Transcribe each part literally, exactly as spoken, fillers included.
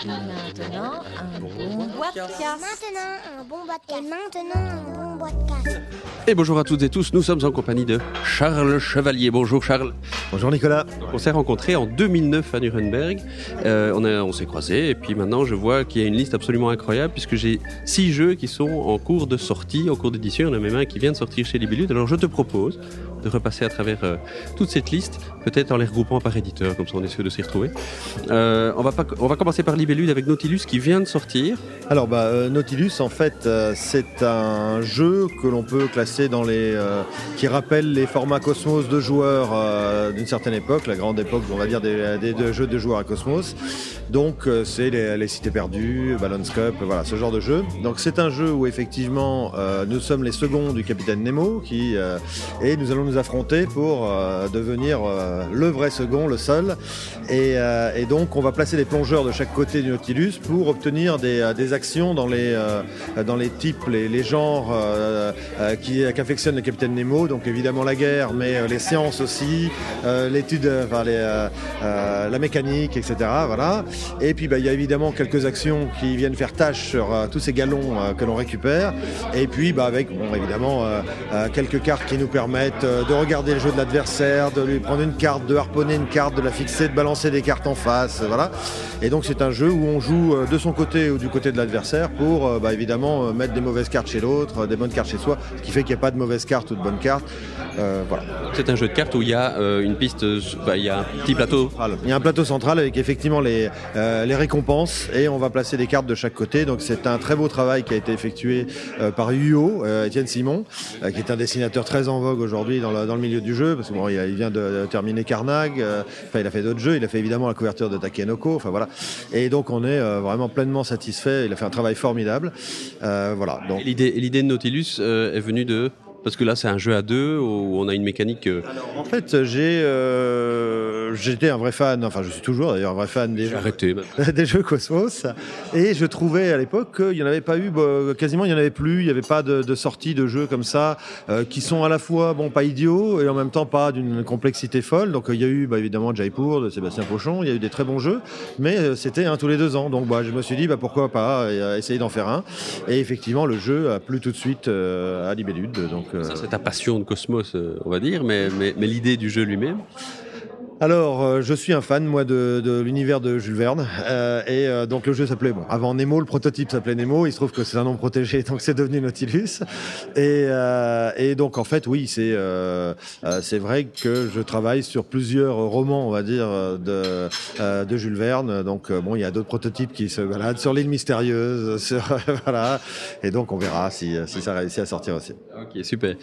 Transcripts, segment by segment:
Maintenant, un bon bois de casse. Maintenant, un bon bois de casse. Et maintenant, un bon bois de casse. Et bonjour à toutes et tous, nous sommes en compagnie de Charles Chevalier. Bonjour Charles. Bonjour Nicolas. Donc, on s'est rencontrés en deux mille neuf à Nuremberg. Euh, on, a, on s'est croisés et puis maintenant je vois qu'il y a une liste absolument incroyable puisque j'ai six jeux qui sont en cours de sortie, en cours d'édition. Il y en a même un qui vient de sortir chez Libellud. Alors je te propose de repasser à travers euh, toute cette liste, peut-être en les regroupant par éditeur, comme ça on est sûr de s'y retrouver. Euh, on, va pas, on va commencer par Libellud avec Nautilus qui vient de sortir. Alors bah, euh, Nautilus en fait euh, c'est un jeu que l'on peut classer dans les euh, qui rappelle les formats Cosmos de joueurs euh, d'une certaine époque, la grande époque on va dire des, des, des jeux de joueurs à Cosmos. Donc euh, c'est les, les cités perdues, Balance Cup, voilà ce genre de jeu. Donc c'est un jeu où effectivement euh, nous sommes les seconds du capitaine Nemo qui euh, et nous allons nous affronter pour euh, devenir euh, le vrai second, le seul. Et, euh, et donc on va placer des plongeurs de chaque côté du Nautilus pour obtenir des, des actions dans les, euh, dans les types, les, les genres euh, euh, qui, qu'affectionne le capitaine Nemo. Donc évidemment la guerre, mais euh, les sciences aussi, euh, l'étude, enfin, les, euh, euh, la mécanique, et cetera. Voilà. Et puis bah, il y a évidemment quelques actions qui viennent faire tâche sur euh, tous ces galons euh, que l'on récupère. Et puis bah, avec bon, évidemment euh, euh, quelques cartes qui nous permettent euh, de regarder le jeu de l'adversaire, de lui prendre une carte, de harponner une carte, de la fixer, de balancer des cartes en face, voilà. Et donc c'est un jeu où on joue de son côté ou du côté de l'adversaire pour bah, évidemment mettre des mauvaises cartes chez l'autre, des bonnes cartes chez soi, ce qui fait qu'il n'y a pas de mauvaises cartes ou de bonnes cartes. Euh, voilà. C'est un jeu de cartes où il y a euh, une piste, bah, il y a un petit plateau. Il y a un plateau central avec effectivement les, euh, les récompenses et on va placer des cartes de chaque côté. Donc c'est un très beau travail qui a été effectué euh, par U O, euh, Étienne Simon, euh, qui est un dessinateur très en vogue aujourd'hui dans le, dans le milieu du jeu, parce que bon, il, il vient de, de terminer Carnage, euh, enfin il a fait d'autres jeux, il a fait évidemment la couverture de Takenoko, enfin voilà. Et donc on est euh, vraiment pleinement satisfait, il a fait un travail formidable. Euh, voilà. Donc... Et l'idée, l'idée de Nautilus euh, est venue de... Parce que là, c'est un jeu à deux où on a une mécanique. Euh... Alors, en fait, j'ai, euh, j'étais un vrai fan, enfin, je suis toujours d'ailleurs un vrai fan des, jeux, arrêté, des jeux Cosmos. Et je trouvais à l'époque qu'il n'y en avait pas eu, bah, quasiment il n'y en avait plus. Il n'y avait pas de, de sortie de jeux comme ça euh, qui sont à la fois, bon, pas idiots et en même temps pas d'une complexité folle. Donc, il y a eu bah, évidemment Jaipur de Sébastien Pochon. Il y a eu des très bons jeux, mais euh, c'était un tous les deux ans. Donc, bah, je me suis dit, bah, pourquoi pas euh, essayer d'en faire un. Et effectivement, le jeu a plu tout de suite euh, à Libellud. Donc, Ça, c'est ta passion de Cosmos, on va dire, mais, mais, mais l'idée du jeu lui-même. Alors, euh, je suis un fan, moi, de, de l'univers de Jules Verne. Euh, et euh, donc, le jeu s'appelait, bon, avant Nemo, le prototype s'appelait Nemo. Il se trouve que c'est un nom protégé, donc c'est devenu Nautilus. Et, euh, et donc, en fait, oui, c'est, euh, euh, c'est vrai que je travaille sur plusieurs romans, on va dire, de, euh, de Jules Verne. Donc, euh, bon, il y a d'autres prototypes qui se baladent sur l'île mystérieuse, sur, voilà. Et donc, on verra si, si ça réussit à sortir aussi. Ok, super.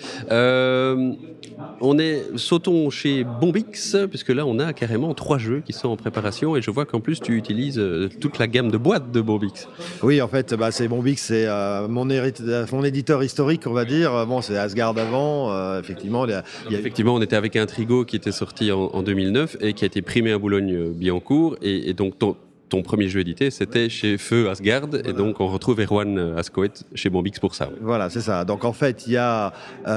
Euh, on est, sautons chez Bombix, puisque là, on a carrément trois jeux qui sont en préparation et je vois qu'en plus tu utilises euh, toute la gamme de boîtes de Bombix. Oui, en fait, bah, c'est Bombix, c'est euh, mon, hérit- mon éditeur historique, on va dire. Bon, c'est Asgard avant, euh, effectivement. Il y a, il y a... Effectivement, on était avec Intrigo qui était sorti en, en deux mille neuf et qui a été primé à Boulogne-Billancourt et, et donc ton, ton premier jeu édité, c'était chez Feu Asgard voilà. Et donc on retrouve Erwan Ascoët chez Bombix pour ça. Voilà, c'est ça. Donc en fait, il y a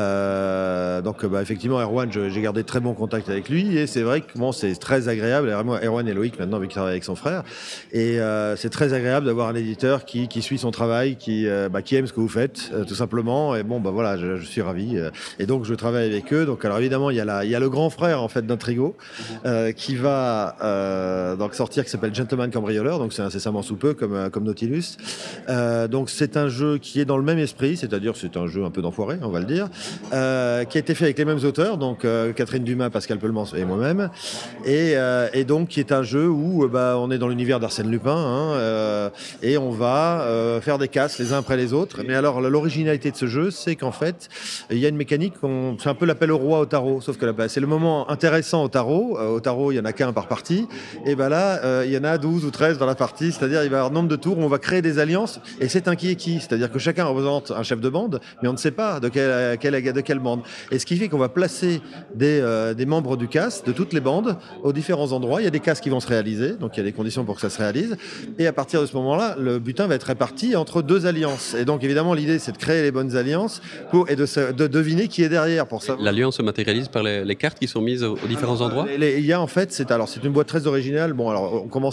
euh, donc bah, effectivement Erwan, je, j'ai gardé très bon contact avec lui et c'est vrai que bon, c'est très agréable. Erwan et Loïc maintenant, vu qu'il travaille avec son frère, et euh, c'est très agréable d'avoir un éditeur qui, qui suit son travail, qui euh, bah, qui aime ce que vous faites, euh, tout simplement. Et bon, bah voilà, je, je suis ravi. Euh, et donc je travaille avec eux. Donc alors évidemment, il y a la, il y a le grand frère en fait d'Intrigo euh, qui va euh, donc sortir, qui s'appelle Gentleman Cambrioleur. Donc c'est incessamment sous peu comme, comme Nautilus. Euh, donc c'est un jeu qui est dans le même esprit, c'est-à-dire c'est un jeu un peu d'enfoiré, on va le dire, euh, qui a été fait avec les mêmes auteurs, donc euh, Catherine Dumas, Pascal Pelmans et moi-même, et, euh, et donc qui est un jeu où bah, on est dans l'univers d'Arsène Lupin, hein, euh, et on va euh, faire des casses les uns après les autres. Mais alors l'originalité de ce jeu, c'est qu'en fait il y a une mécanique, on, c'est un peu l'appel au roi au tarot, sauf que là, bah, c'est le moment intéressant au tarot. Euh, au tarot, il y en a qu'un par partie, et ben là euh, il y en a douze ou treize dans la partie, c'est-à-dire il va y avoir nombre de tours où on va créer des alliances et c'est un qui est qui, c'est-à-dire que chacun représente un chef de bande, mais on ne sait pas de quelle, quelle, de quelle bande. Et ce qui fait qu'on va placer des, euh, des membres du cast de toutes les bandes aux différents endroits. Il y a des castes qui vont se réaliser, donc il y a des conditions pour que ça se réalise. Et à partir de ce moment-là, le butin va être réparti entre deux alliances. Et donc évidemment l'idée c'est de créer les bonnes alliances pour, et de, se, de deviner qui est derrière pour savoir. L'alliance se matérialise par les, les cartes qui sont mises aux, aux différents alors, endroits. les, les, Il y a en fait, c'est, alors, c'est une boîte très originale. Bon, alors on commence à en voir des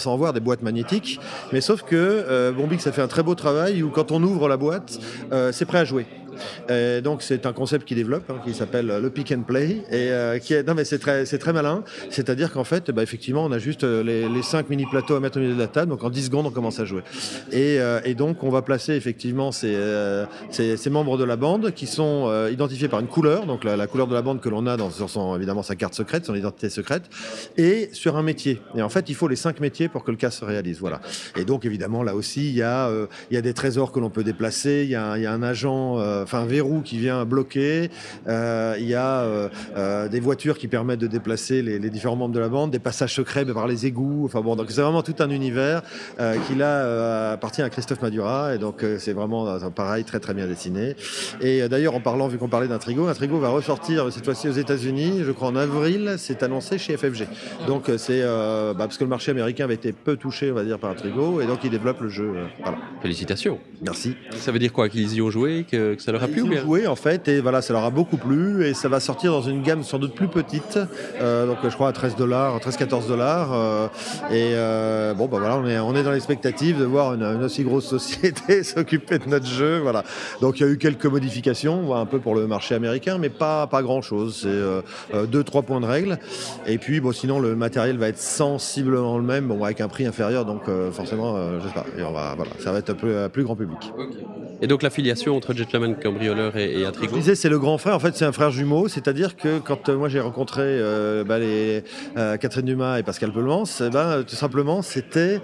boîtes magnétiques. Mais sauf que euh, Bombix a fait un très beau travail où quand on ouvre la boîte, euh, c'est prêt à jouer. Et donc c'est un concept qui développe, hein, qui s'appelle le pick and play, et euh, qui est non mais c'est très c'est très malin. C'est-à-dire qu'en fait, bah, effectivement, on a juste les, les cinq mini plateaux à mettre au milieu de la table, donc en dix secondes on commence à jouer. Et, euh, et donc on va placer effectivement ces, euh, ces, ces membres de la bande qui sont euh, identifiés par une couleur, donc la, la couleur de la bande que l'on a dans sur son évidemment sa carte secrète, son identité secrète, et sur un métier. Et en fait, il faut les cinq métiers pour que le casse se réalise. Voilà. Et donc évidemment là aussi, il y a euh, il y a des trésors que l'on peut déplacer, il y a il y a un agent euh, enfin un verrou qui vient bloquer, euh, il y a euh, euh, des voitures qui permettent de déplacer les, les différents membres de la bande, des passages secrets par les égouts, enfin bon, donc c'est vraiment tout un univers euh, qui là euh, appartient à Christophe Madura, et donc euh, c'est vraiment euh, pareil, très très bien dessiné. Et euh, d'ailleurs en parlant, vu qu'on parlait d'Intrigo, Intrigo va ressortir cette fois-ci aux États-Unis, je crois en avril, c'est annoncé chez F F G. Donc c'est euh, bah, parce que le marché américain avait été peu touché, on va dire, par Intrigo, et donc ils développent le jeu. Euh, voilà. Félicitations. Merci. Ça veut dire quoi, qu'ils y ont joué, que, que ça leur a plu? Ils ont joué en fait, et voilà, ça leur a beaucoup plu, et ça va sortir dans une gamme sans doute plus petite, euh, donc je crois à treize dollars, treize quatorze dollars, euh, et euh, bon bah voilà, on est, on est dans l'expectative de voir une, une aussi grosse société s'occuper de notre jeu, voilà. Donc il y a eu quelques modifications, un peu pour le marché américain, mais pas, pas grand chose, c'est euh, deux, trois points de règle, et puis bon sinon le matériel va être sensiblement le même, bon avec un prix inférieur, donc euh, forcément, euh, je sais pas, et on va, voilà, ça va être un peu euh, plus grand public. Okay. Et donc l'affiliation entre Gentleman Cambrioleur et, et Intrigo? Je disais, c'est le grand frère. En fait, c'est un frère jumeau. C'est-à-dire que quand euh, moi j'ai rencontré euh, bah, les, euh, Catherine Dumas et Pascal Pelmans, eh ben, tout simplement, c'était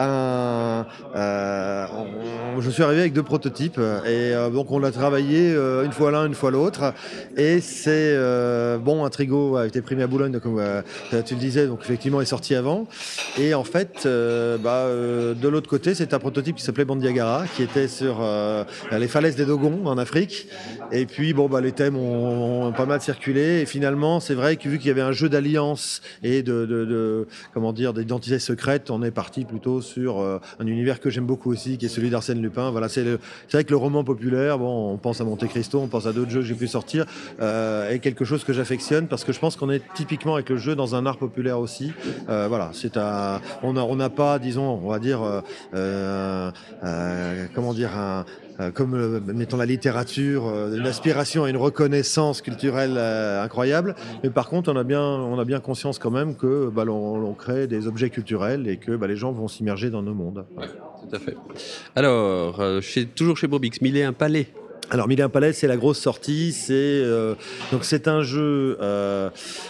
un. Euh, on, je suis arrivé avec deux prototypes et euh, donc on a travaillé euh, une fois l'un, une fois l'autre. Et c'est euh, bon, Intrigo a été primé à Boulogne, comme euh, tu le disais, donc effectivement, est sorti avant. Et en fait, euh, bah, euh, de l'autre côté, c'est un prototype qui s'appelait Bandiagara, qui était sur euh, les falaises des Dogons en Afrique. Et puis bon bah les thèmes ont, ont pas mal circulé, et finalement c'est vrai que vu qu'il y avait un jeu d'alliance et de, de, de comment dire d'identité secrète, on est parti plutôt sur euh, un univers que j'aime beaucoup aussi, qui est celui d'Arsène Lupin. Voilà, c'est, le, c'est vrai que le roman populaire, bon, on pense à Monte Cristo, on pense à d'autres jeux que j'ai pu sortir, euh, est quelque chose que j'affectionne parce que je pense qu'on est typiquement avec le jeu dans un art populaire aussi. Euh, voilà, c'est à, on a on n'a pas, disons, on va dire euh, euh, euh, comment dire un comme, euh, mettons, la littérature, euh, une aspiration à une reconnaissance culturelle euh, incroyable. Mais par contre, on a bien, on a bien conscience quand même que bah, l'on, l'on crée des objets culturels et que bah, les gens vont s'immerger dans nos mondes. Ouais, tout à fait. Alors, euh, chez, toujours chez Bombix, Mille et un palais. Alors, Mille et un palais, c'est la grosse sortie. C'est euh, donc c'est un jeu euh,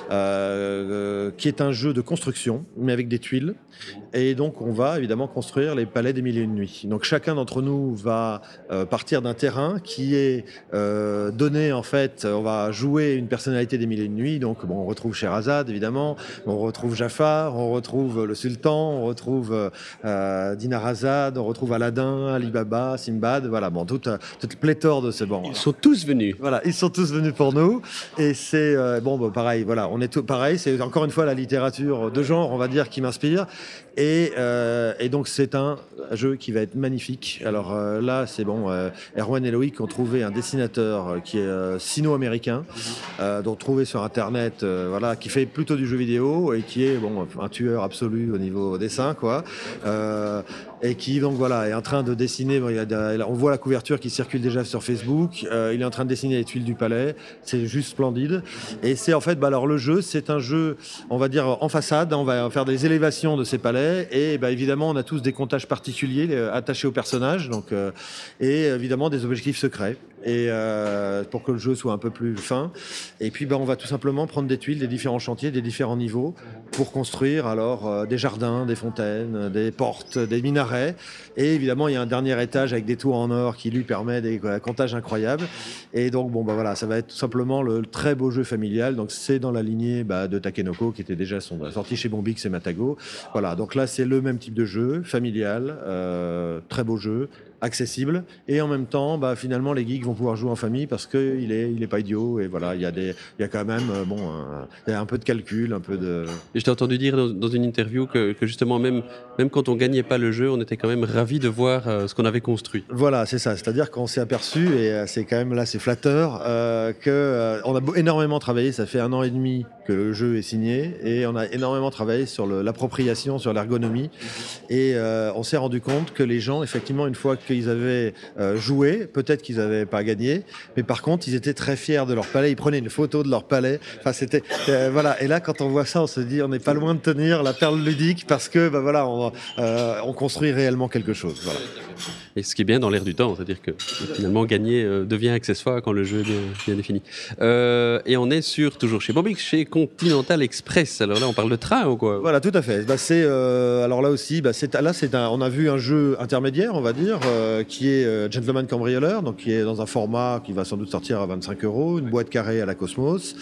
euh, qui est un jeu de construction, mais avec des tuiles. Et donc, on va évidemment construire les palais des Mille et une nuits. Donc, chacun d'entre nous va euh, partir d'un terrain qui est euh, donné, en fait, on va jouer une personnalité des Mille et une nuits. Donc, bon, on retrouve Sherazade, évidemment, on retrouve Jafar, on retrouve le Sultan, on retrouve euh, Dinarazade, on retrouve Aladdin, Ali Baba, Simbad, voilà, bon, toute, toute pléthore de ce bon. Ils sont tous venus. Voilà, ils sont tous venus pour nous. Et c'est, euh, bon, bah, pareil, voilà, on est tout pareil, c'est encore une fois la littérature de genre, on va dire, qui m'inspire. Et, euh, et donc c'est un jeu qui va être magnifique. Alors euh, là, c'est bon, euh, Erwan et Loïc ont trouvé un dessinateur euh, qui est euh, sino-américain, euh, donc trouvé sur Internet, euh, voilà, qui fait plutôt du jeu vidéo et qui est bon un tueur absolu au niveau dessin, quoi. Euh, et qui donc voilà est en train de dessiner. Bon, il y a, on voit la couverture qui circule déjà sur Facebook. Euh, il est en train de dessiner les tuiles du palais. C'est juste splendide. Et c'est en fait, bah alors le jeu, c'est un jeu, on va dire en façade. On va faire des élévations de ces palais. Et bah, évidemment, on a tous des comptages particuliers euh, attachés aux personnages. Donc euh, et évidemment des objectifs secrets. Et euh, pour que le jeu soit un peu plus fin. Et puis bah, on va tout simplement prendre des tuiles des différents chantiers, des différents niveaux, pour construire alors euh, des jardins, des fontaines, des portes, des minarets. Et évidemment, il y a un dernier étage avec des tours en or qui lui permet des quoi, comptages incroyables. Et donc bon bah voilà, ça va être tout simplement le, le très beau jeu familial. Donc c'est dans la lignée bah, de Takenoko qui était déjà son, sorti chez Bombix et Matago. Voilà, donc là c'est le même type de jeu familial, euh, très beau jeu, accessible, et en même temps bah, finalement les geeks vont pouvoir jouer en famille parce qu'il est, il est pas idiot, et voilà, il y a des, il y a quand même euh, bon, un, il y a un peu de calcul, un peu de... Et je t'ai entendu dire dans, dans une interview que, que justement même, même quand on gagnait pas le jeu, on était quand même ravis de voir euh, ce qu'on avait construit. Voilà, c'est ça, c'est-à-dire qu'on s'est aperçu, là-dessus, et euh, c'est quand même là, c'est flatteur, euh, que euh, on a énormément travaillé. Ça fait un an et demi que le jeu est signé, et on a énormément travaillé sur le, l'appropriation, sur l'ergonomie, et euh, on s'est rendu compte que les gens, effectivement, une fois qu'ils avaient euh, joué, peut-être qu'ils n'avaient pas gagné, mais par contre, ils étaient très fiers de leur palais. Ils prenaient une photo de leur palais. Enfin, c'était euh, voilà. Et là, quand on voit ça, on se dit, on n'est pas loin de tenir la perle ludique, parce que bah voilà, on, euh, on construit réellement quelque chose. Voilà. Et ce qui est bien dans l'air du temps, c'est-à-dire que finalement gagner euh, devient accessoire quand le jeu est bien, bien défini. Euh, et on est sur, toujours chez Bombix, chez Continental Express. Alors là, on parle de train ou quoi? Voilà, tout à fait. Bah, c'est, euh, alors là aussi, bah, c'est, là, c'est un, on a vu un jeu intermédiaire, on va dire, euh, qui est euh, Gentleman Cambrioleur, donc qui est dans un format qui va sans doute sortir à vingt-cinq euros, une boîte carrée à la Cosmos.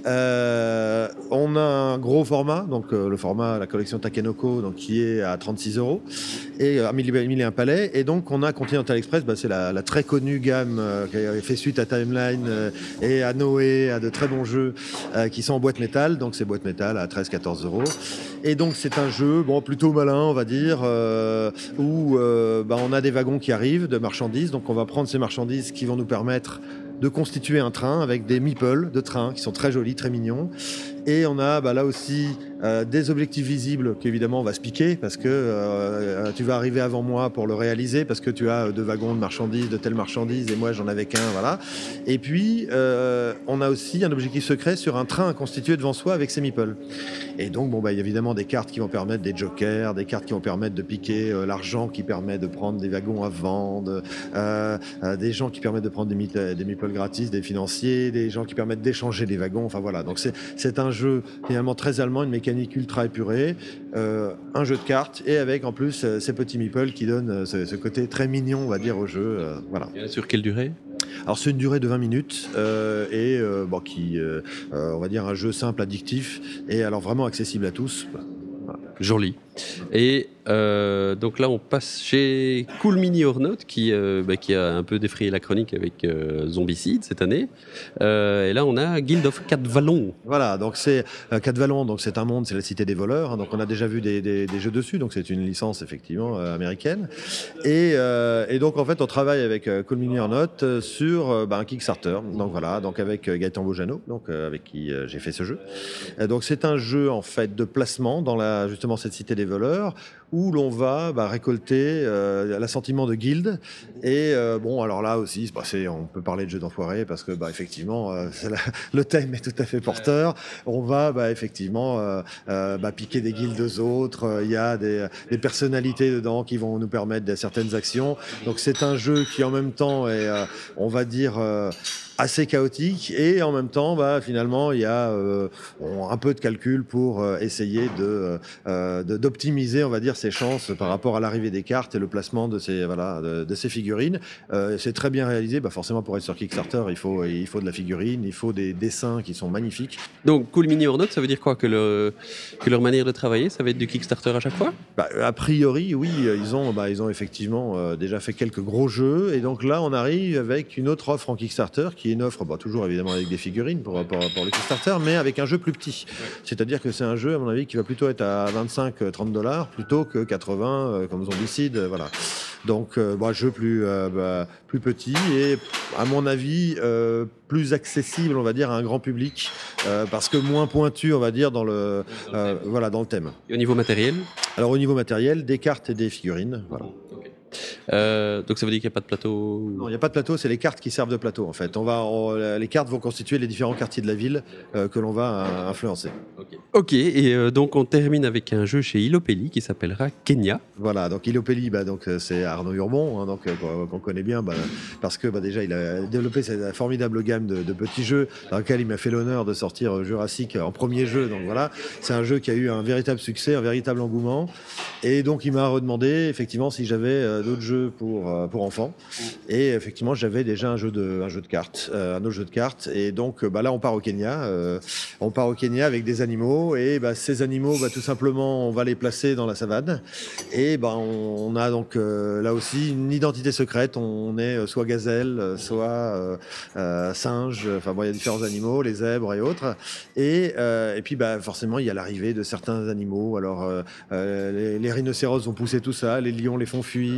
Euh, on a un gros format, donc euh, le format, la collection Takenoko, donc qui est à trente-six euros, et à mille et un palais. Et donc, on a Continental Express, bah, c'est la, la très connue gamme euh, qui a fait suite à Timeline euh, et à Noé, à de très bons jeux euh, qui sont en boîte métal. Donc, c'est boîte métal à treize à quatorze euros. Et donc, c'est un jeu bon, plutôt malin, on va dire, euh, où euh, bah, on a des wagons qui arrivent de marchandises. Donc, on va prendre ces marchandises qui vont nous permettre de constituer un train avec des meeples de train qui sont très jolis, très mignons. Et on a bah, là aussi euh, des objectifs visibles qu'évidemment on va se piquer parce que euh, tu vas arriver avant moi pour le réaliser parce que tu as deux wagons de marchandises, de telles marchandises et moi j'en avais qu'un, voilà. Et puis euh, on a aussi un objectif secret sur un train constitué devant soi avec ses meeples. Et donc bon bah il y a évidemment des cartes qui vont permettre des jokers, des cartes qui vont permettre de piquer euh, l'argent qui permet de prendre des wagons à vendre, euh, euh, des gens qui permettent de prendre des, meeples, des meeples gratis, des financiers, des gens qui permettent d'échanger des wagons. Enfin voilà, donc c'est c'est un jeu finalement très allemand, une mécanique ultra épurée, euh, un jeu de cartes et avec en plus euh, ces petits meeples qui donnent euh, ce, ce côté très mignon, on va dire, au jeu. Euh, voilà. Et sur quelle durée? Alors c'est une durée de vingt minutes euh, et euh, bon, qui, euh, euh, on va dire, un jeu simple, addictif et alors vraiment accessible à tous. Voilà. Joli. Et euh, donc là, on passe chez Cool Mini or Not, qui, euh, bah, qui a un peu défrayé la chronique avec euh, Zombicide cette année. Euh, et là, on a Guild of Quatre Vallons. Voilà, donc c'est euh, Quatre Vallons, donc c'est un monde, c'est la cité des voleurs. Hein, donc on a déjà vu des, des, des jeux dessus, donc c'est une licence effectivement euh, américaine. Et, euh, et donc en fait, on travaille avec euh, Cool Mini or Not euh, sur euh, bah, un Kickstarter. Donc voilà, donc avec euh, Gaëtan Bojano, donc euh, avec qui euh, j'ai fait ce jeu. Et donc c'est un jeu en fait de placement dans la justement cette cité des voleurs, où l'on va bah, récolter euh, l'assentiment de guildes. Et euh, bon, alors là aussi, bah, c'est, on peut parler de jeu d'enfoiré parce que, bah, effectivement, euh, c'est la, le thème est tout à fait porteur. On va bah, effectivement euh, euh, bah, piquer des guildes aux autres. Il y a des, des personnalités dedans qui vont nous permettre de certaines actions. Donc c'est un jeu qui en même temps est, euh, on va dire, euh, assez chaotique et en même temps, bah, finalement, il y a euh, un peu de calcul pour euh, essayer de, euh, de, d'optimiser, on va dire, ses chances par rapport à l'arrivée des cartes et le placement de ces, voilà, de, de ces figurines. Euh, c'est très bien réalisé. Bah, forcément, pour être sur Kickstarter, il faut, il faut de la figurine, il faut des dessins qui sont magnifiques. Donc, Cool Mini or Not, ça veut dire quoi? Que, le, que leur manière de travailler, ça va être du Kickstarter à chaque fois? Bah, a priori, oui. Ils ont, bah, ils ont effectivement euh, déjà fait quelques gros jeux. Et donc là, on arrive avec une autre offre en Kickstarter qui est une offre, bah, toujours évidemment avec des figurines pour, pour, pour le Kickstarter, mais avec un jeu plus petit. Ouais. C'est-à-dire que c'est un jeu, à mon avis, qui va plutôt être à vingt-cinq à trente dollars plutôt que quatre-vingts euh, comme Zombicide. Euh, voilà. Donc, euh, bah, jeu plus, euh, bah, plus petit et, à mon avis, euh, plus accessible, on va dire, à un grand public, euh, parce que moins pointu, on va dire, dans le, euh, voilà, dans le thème. Et au niveau matériel? Alors, au niveau matériel, des cartes et des figurines. Voilà. Okay. Euh, donc ça veut dire qu'il n'y a pas de plateau? Non, il n'y a pas de plateau, c'est les cartes qui servent de plateau en fait. On va, on, les cartes vont constituer les différents quartiers de la ville euh, que l'on va euh, influencer. Ok, okay, et euh, donc on termine avec un jeu chez Ilopelli qui s'appellera Kenya. Voilà, donc Ilopelli, bah, donc, c'est Arnaud Urbon, hein, donc, euh, qu'on connaît bien, bah, parce que bah, déjà il a développé cette formidable gamme de, de petits jeux dans lequel il m'a fait l'honneur de sortir Jurassic en premier jeu. Donc voilà, c'est un jeu qui a eu un véritable succès, un véritable engouement. Et donc il m'a redemandé effectivement si j'avais euh, d'autres jeux pour, euh, pour enfants. Et effectivement, j'avais déjà un jeu de, un jeu de cartes, euh, un autre jeu de cartes. Et donc bah, là, on part au Kenya. Euh, on part au Kenya avec des animaux. Et bah, ces animaux, bah, tout simplement, on va les placer dans la savane. Et bah, on, on a donc euh, là aussi une identité secrète. On est soit gazelle, soit euh, euh, singe. Enfin bon, il y a différents animaux, les zèbres et autres. Et, euh, et puis bah, forcément, il y a l'arrivée de certains animaux. Alors, euh, euh, les, les rhinocéros vont pousser tout ça, les lions les font fuir. Euh,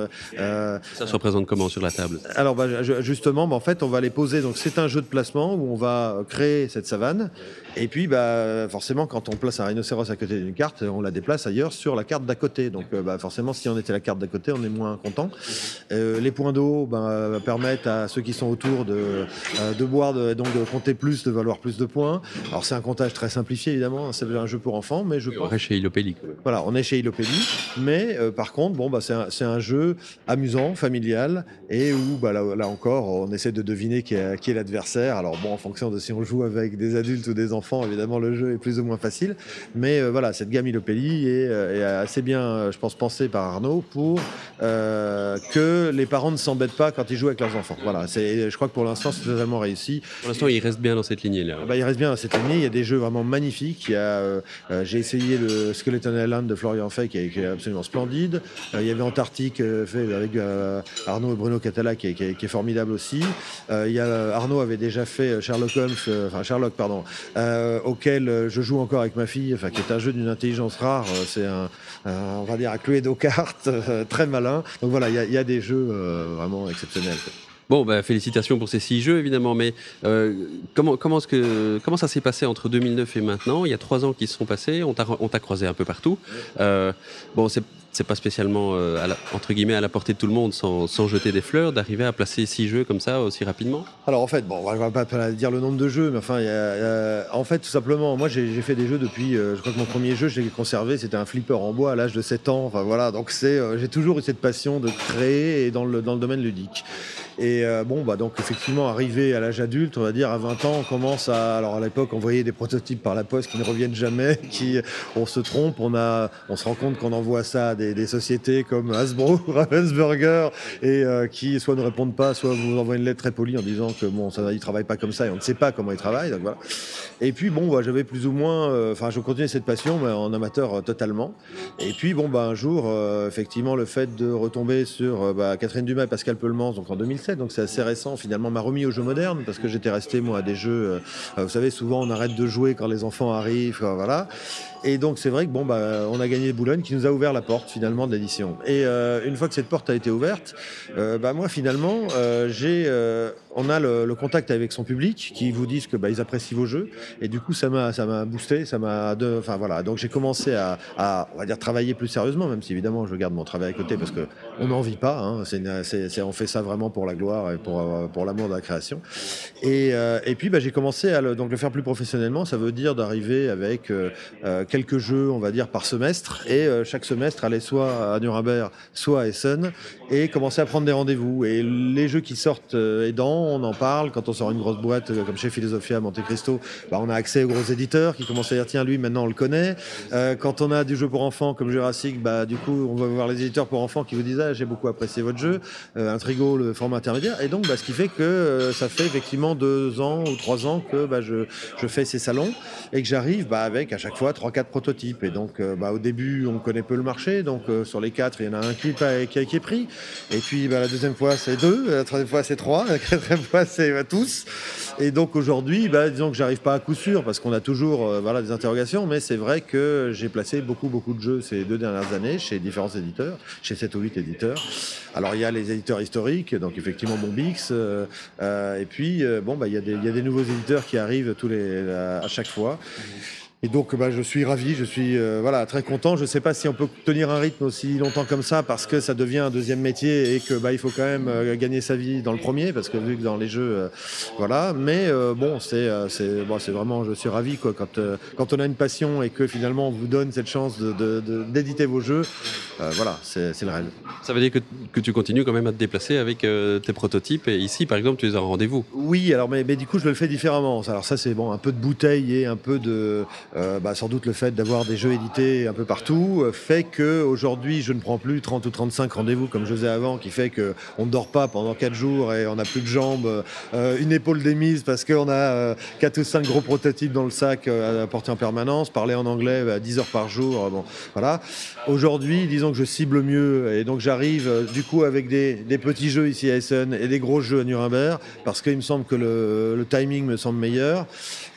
Euh, Ça se représente comment sur la table? Alors bah, justement, bah, en fait, on va les poser. Donc c'est un jeu de placement où on va créer cette savane. Et puis, bah, forcément, quand on place un rhinocéros à côté d'une carte, on la déplace ailleurs sur la carte d'à côté. Donc, bah, forcément, si on était la carte d'à côté, on est moins content. Euh, les points d'eau bah, permettent à ceux qui sont autour de, euh, de boire, de, donc de compter plus, de valoir plus de points. Alors, c'est un comptage très simplifié, évidemment. C'est un jeu pour enfants, mais je On pense... reste chez Ilopélie. Voilà, on est chez Ilopélie, mais euh, par contre, bon, bah, c'est un, c'est un jeu amusant, familial, et où, bah, là, là encore, on essaie de deviner qui est, qui est l'adversaire. Alors, bon, en fonction de si on joue avec des adultes ou des enfants, évidemment, le jeu est plus ou moins facile. Mais euh, voilà, cette gamme Ilopélie est, euh, est assez bien, euh, je pense, pensée par Arnaud pour euh, que les parents ne s'embêtent pas quand ils jouent avec leurs enfants. Voilà, c'est, je crois que pour l'instant, c'est totalement réussi. Pour l'instant, il reste bien dans cette lignée-là. Bah, il reste bien dans cette lignée. Il y a des jeux vraiment magnifiques. Il y a, euh, euh, j'ai essayé le Skeleton Island de Florian Fay, qui est, qui est absolument splendide. Euh, il y avait Antarctique, euh, fait avec euh, Arnaud et Bruno Catala, qui est, qui est, qui est formidable aussi. Euh, il y a, Arnaud avait déjà fait Sherlock Holmes, euh, enfin Sherlock, pardon. Euh, auquel je joue encore avec ma fille, enfin, qui est un jeu d'une intelligence rare. C'est un, un on va dire, un Cluedo cartes, euh, très malin. Donc voilà, il y, y a des jeux euh, vraiment exceptionnels. Bon, bah, félicitations pour ces six jeux, évidemment, mais euh, comment, comment, est-ce que, comment ça s'est passé entre deux mille neuf et maintenant? Il y a trois ans qui se sont passés, on t'a, on t'a croisé un peu partout. Euh, bon, c'est, c'est pas spécialement, euh, à la, entre guillemets, à la portée de tout le monde, sans, sans jeter des fleurs, d'arriver à placer six jeux comme ça aussi rapidement? Alors en fait, bon, on va pas dire le nombre de jeux, mais enfin, il y a, il y a, en fait, tout simplement, moi j'ai, j'ai fait des jeux depuis, euh, je crois que mon premier jeu, je l'ai conservé, c'était un flipper en bois à l'âge de sept ans, enfin voilà, donc c'est, euh, j'ai toujours eu cette passion de créer et dans le, dans le domaine ludique. Et euh, bon, bah donc effectivement, arrivé à l'âge adulte, on va dire à vingt ans, on commence à... Alors à l'époque, on voyait des prototypes par la poste qui ne reviennent jamais, qui, on se trompe, on, a, on se rend compte qu'on envoie ça à des, des sociétés comme Hasbro, Ravensburger, et euh, qui soit ne répondent pas, soit vous envoient une lettre très polie en disant que bon, ça, ils ne travaillent pas comme ça et on ne sait pas comment ils travaillent. Donc voilà. Et puis bon, bah, j'avais plus ou moins... Enfin, euh, je continuais cette passion, mais en amateur euh, totalement. Et puis bon, bah, un jour, euh, effectivement, le fait de retomber sur euh, bah, Catherine Dumas et Pascal Pellemans, donc en deux mille sept, donc c'est assez récent, finalement m'a remis aux jeux modernes parce que j'étais resté moi à des jeux, euh, vous savez, souvent on arrête de jouer quand les enfants arrivent, euh, voilà. Et donc c'est vrai que bon bah on a gagné Boulogne qui nous a ouvert la porte finalement de l'édition. Et euh, une fois que cette porte a été ouverte, euh, bah moi finalement euh, j'ai euh, on a le, le contact avec son public qui vous disent que bah ils apprécient vos jeux et du coup ça m'a ça m'a boosté, ça m'a de, enfin voilà, donc j'ai commencé à, à on va dire travailler plus sérieusement, même si évidemment je garde mon travail à côté parce que on n'en vit pas, hein, c'est, c'est, c'est on fait ça vraiment pour la gloire et pour pour l'amour de la création. Et euh, et puis bah j'ai commencé à le, donc le faire plus professionnellement, ça veut dire d'arriver avec euh, euh, quelques jeux, on va dire, par semestre, et euh, chaque semestre aller soit à Nuremberg, soit à Essen, et commencer à prendre des rendez-vous. Et les jeux qui sortent euh, aidant, on en parle. Quand on sort une grosse boîte, euh, comme chez Philosophia, Monte Cristo, bah, on a accès aux gros éditeurs qui commencent à dire, tiens, lui, maintenant, on le connaît. Euh, quand on a du jeu pour enfants, comme Jurassic, bah, du coup, on va voir les éditeurs pour enfants qui vous disent, ah, j'ai beaucoup apprécié votre jeu. Euh, Intrigo, le format intermédiaire. Et donc, bah, ce qui fait que euh, ça fait effectivement deux ans ou trois ans que bah, je, je fais ces salons, et que j'arrive bah, avec à chaque fois trois, quatre prototypes. Et donc, euh, bah, au début, on connaît peu le marché. Donc, euh, sur les quatre, il y en a un qui, qui, qui est pris. Et puis, bah, la deuxième fois, c'est deux. La troisième fois, c'est trois. La quatrième fois, c'est bah, tous. Et donc, aujourd'hui, bah, disons que j'arrive pas à coup sûr parce qu'on a toujours euh, voilà, des interrogations. Mais c'est vrai que j'ai placé beaucoup, beaucoup de jeux ces deux dernières années chez différents éditeurs, chez sept ou huit éditeurs. Alors, il y a les éditeurs historiques, donc effectivement, Bombix. Euh, euh, et puis, euh, bon, bah, il y a des, il y a des nouveaux éditeurs qui arrivent tous les, à, à chaque fois. Et donc, bah, je suis ravi, je suis euh, voilà, très content. Je ne sais pas si on peut tenir un rythme aussi longtemps comme ça parce que ça devient un deuxième métier et que bah, il faut quand même euh, gagner sa vie dans le premier parce que vu que dans les jeux, euh, voilà. Mais euh, bon, c'est, euh, c'est, bon, c'est vraiment, je suis ravi quoi, quand, euh, quand on a une passion et que finalement on vous donne cette chance de, de, de, d'éditer vos jeux. Euh, voilà, c'est, c'est le rêve. Ça veut dire que, que tu continues quand même à te déplacer avec euh, tes prototypes et ici, par exemple, tu es en rendez-vous. Oui, alors mais, mais du coup, je le fais différemment. Alors ça, c'est bon, un peu de bouteille et un peu de Euh, bah, sans doute le fait d'avoir des jeux édités un peu partout euh, fait qu'aujourd'hui je ne prends plus trente ou trente-cinq rendez-vous comme je faisais avant, qui fait qu'on ne dort pas pendant quatre jours et on n'a plus de jambes, euh, une épaule démise parce qu'on a euh, quatre ou cinq gros prototypes dans le sac euh, à porter en permanence, parler en anglais bah, dix heures par jour. Euh, bon, voilà. Aujourd'hui, disons que je cible mieux et donc j'arrive euh, du coup avec des, des petits jeux ici à Essen et des gros jeux à Nuremberg parce qu'il me semble que le, le timing me semble meilleur.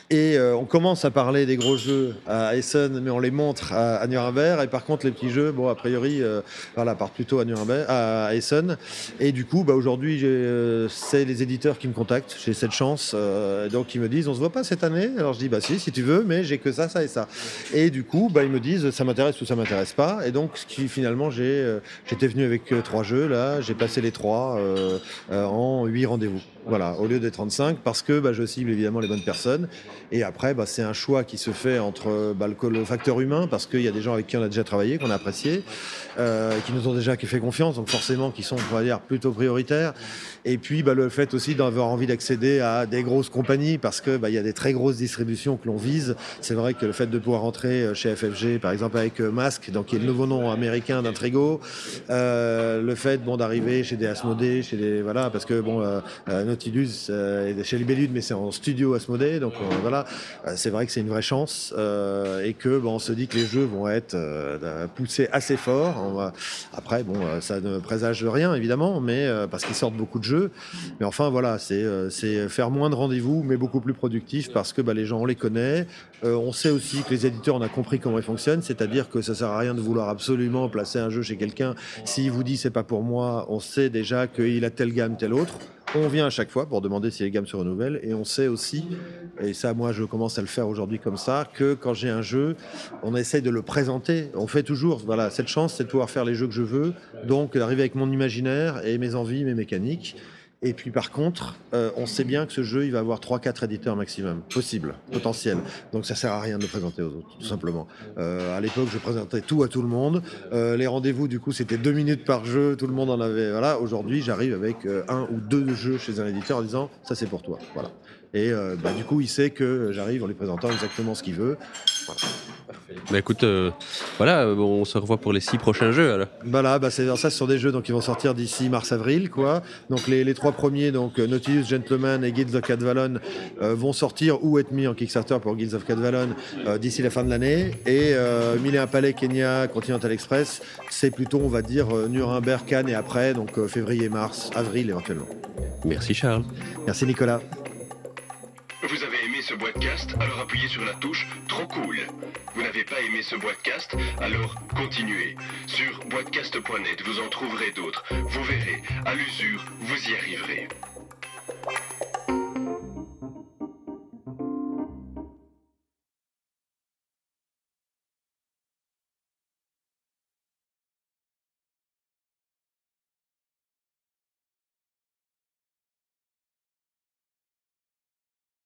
Et euh, on commence à parler des gros jeux à Essen, mais on les montre à, à Nuremberg. Et par contre, les petits jeux, bon, a priori, euh, voilà, partent plutôt à Nuremberg, à Essen. Et du coup, bah, aujourd'hui, j'ai, euh, c'est les éditeurs qui me contactent. J'ai cette chance. Euh, donc, ils me disent, on se voit pas cette année? Alors, je dis, bah si, si tu veux, mais j'ai que ça, ça et ça. Et du coup, bah, ils me disent, ça m'intéresse ou ça m'intéresse pas. Et donc, ce qui, finalement, j'ai, euh, j'étais venu avec euh, trois jeux. Là, j'ai passé les trois euh, euh, en huit rendez-vous. Voilà, au lieu des trente-cinq, parce que bah, je cible évidemment les bonnes personnes. Et après, bah, c'est un choix qui se fait entre bah, le, le facteur humain, parce qu'il y a des gens avec qui on a déjà travaillé, qu'on a apprécié, euh, qui nous ont déjà fait confiance, donc forcément qui sont, on va dire, plutôt prioritaires. Et puis bah, le fait aussi d'avoir envie d'accéder à des grosses compagnies, parce que bah, y a des très grosses distributions que l'on vise. C'est vrai que le fait de pouvoir rentrer chez F F G, par exemple avec euh, Mask, donc qui est le nouveau nom américain d'Intrigo, euh, le fait bon d'arriver chez des Asmodée, chez des voilà, parce que bon, euh, euh, Nautilus euh, est chez Libellud, mais c'est en studio Asmodée, donc euh, voilà, euh, c'est vrai que c'est une vraie chance euh, et que bon, on se dit que les jeux vont être euh, poussés assez fort. On va... Après, bon, euh, ça ne présage rien évidemment, mais euh, parce qu'ils sortent beaucoup de jeux. Mais enfin voilà, c'est, euh, c'est faire moins de rendez-vous, mais beaucoup plus productif, parce que bah, les gens on les connaît. Euh, on sait aussi que les éditeurs, on a compris comment ils fonctionnent, c'est-à-dire que ça sert à rien de vouloir absolument placer un jeu chez quelqu'un. S'il vous dit c'est pas pour moi, on sait déjà qu'il a telle gamme, telle autre. On vient à chaque fois pour demander si les gammes se renouvellent, et on sait aussi, et ça moi je commence à le faire aujourd'hui comme ça, que quand j'ai un jeu, on essaye de le présenter. On fait toujours, voilà, cette chance, c'est de pouvoir faire les jeux que je veux, donc d'arriver avec mon imaginaire et mes envies, mes mécaniques. Et puis par contre, euh, on sait bien que ce jeu, il va avoir trois quatre éditeurs maximum, possible, potentiel. Donc ça sert à rien de le présenter aux autres, tout simplement. Euh, à l'époque, je présentais tout à tout le monde. Euh, les rendez-vous, du coup, c'était deux minutes par jeu, tout le monde en avait. Voilà. Aujourd'hui, j'arrive avec euh, un ou deux jeux chez un éditeur en disant, ça c'est pour toi. Voilà. Et euh, bah, du coup, il sait que j'arrive en lui présentant exactement ce qu'il veut. Voilà. Bah écoute, euh, voilà, bon, on se revoit pour les six prochains jeux alors. Voilà, bah c'est ça, ce sont des jeux donc qui vont sortir d'ici mars-avril, quoi. Donc les, les trois premiers, donc Nautilus, Gentleman et Guilds of Cadvalon, euh, vont sortir ou être mis en Kickstarter pour Guilds of Cadvalon euh, d'ici la fin de l'année. Et euh, Mille et un Palais, Kenya, Continental Express, c'est plutôt, on va dire, euh, Nuremberg, Cannes et après, donc euh, février, mars, avril éventuellement. Merci Charles. Merci Nicolas. Vous avez aimé ce podcast? Alors appuyez sur la touche Trop cool. Vous n'avez pas aimé ce podcast? Alors continuez. Sur boitcast point net, vous en trouverez d'autres. Vous verrez, à l'usure, vous y arriverez.